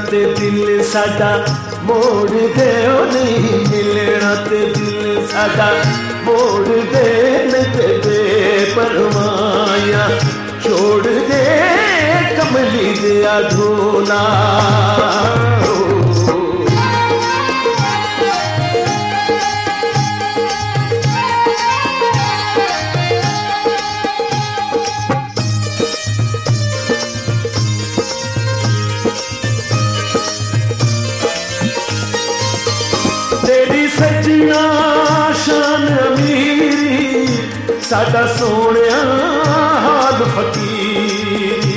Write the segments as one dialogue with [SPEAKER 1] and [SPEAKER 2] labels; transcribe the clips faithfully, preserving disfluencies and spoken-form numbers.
[SPEAKER 1] ते दिल साडा मोड़ दे, नहीं मिलना ते दिल साडा मोड़ दे, ते बेपरवाया छोड़ दे कमली दिया ढोला। तेरी सजना शान अमीरी, साडा सोहणिया हाल फकीरी।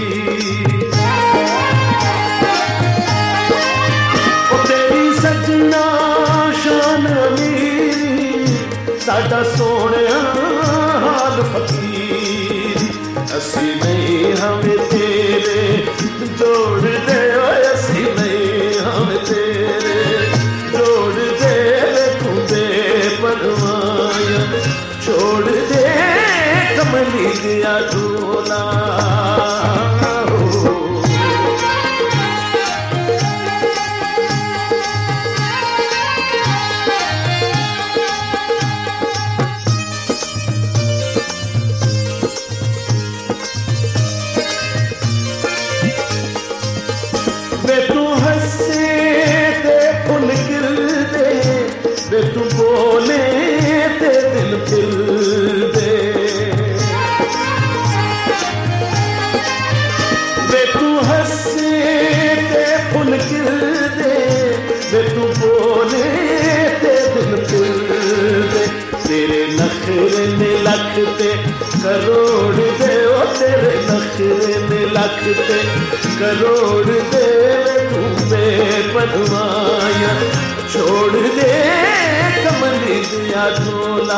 [SPEAKER 1] ओ तेरी सजना शान अमीरी, साडा सोहणिया हाल फकीरी। असी नहीं हमें तेरे जोड़ दे, असी नहीं हमें तेरे जोड़ दे, परवाया छोड़ दे कमली दिया ढोला। वे तू हंसे ते फुल गिर दे, वे तू बोले ते दिल खिल दे। वे तू हंसे ते फुल खिल दे, वे तू बोले ते दिल खिल दे। तेरे नखरे ने लख ते करोड़ दे, ओ तेरे नखरे ने लख ते करोड़ दे, तू बेपरवाया छोड़ दे कमली दिया ढोला।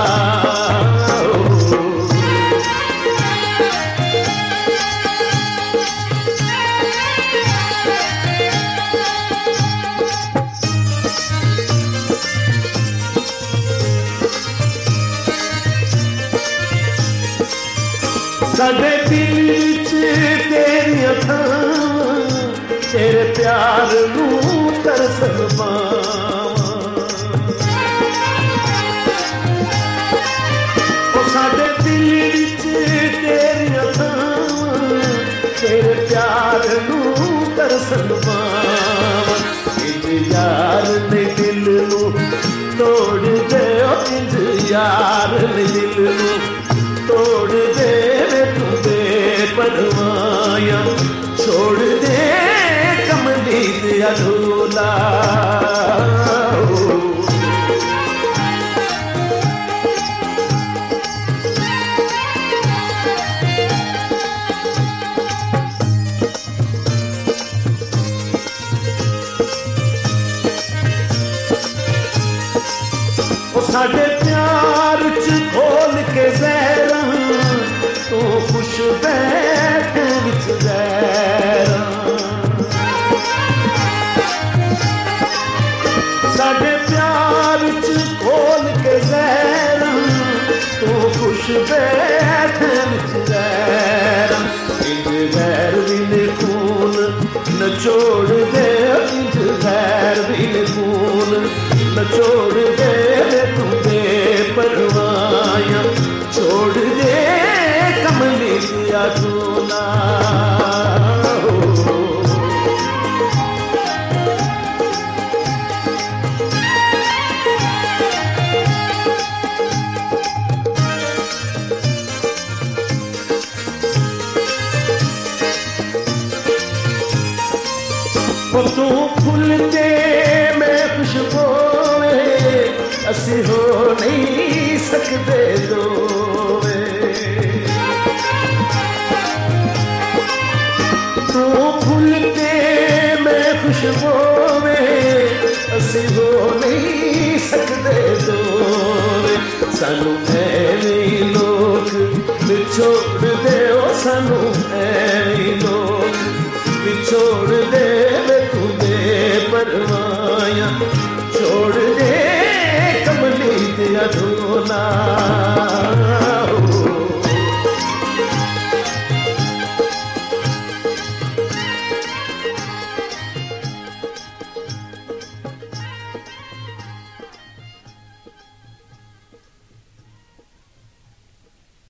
[SPEAKER 1] साडे दिल च तेरियां थावां, तेरे प्यार नूं तरसन पावां। ओ साडे दिल च तेरियां थावां, तेरे प्यार नूं तरसन पावां। इंज यार ने दिल नूं तोड़ दे, इंज यार ने दिल नूं तोड़ दे, तू बेपरवाया छोड़ दे कमली दिया ढोला। ओ साडे प्यार च खोल के ज़हरा, तू खुश बैठ विच ज़हरा। साडे प्यार च खोल के ज़हरा, तू खुश बैठ विच ज़हरा। इंज गैर बिन खून न छोड़ दे, इंज गैर बिन खून न छोड़ दे, तू बेपरवाया छोड़ दे कमली दिया ढोला। तू फुल दे मैं खुशबू, असी हो नहीं सकते दोवे। तू फुल दे मैं खुशबू, असी हो नहीं सकते दोवे। सानू ऐवें लोग छोड़ दे, ओ सानू ऐवें लोग छोड़ दे, तू बेपरवाया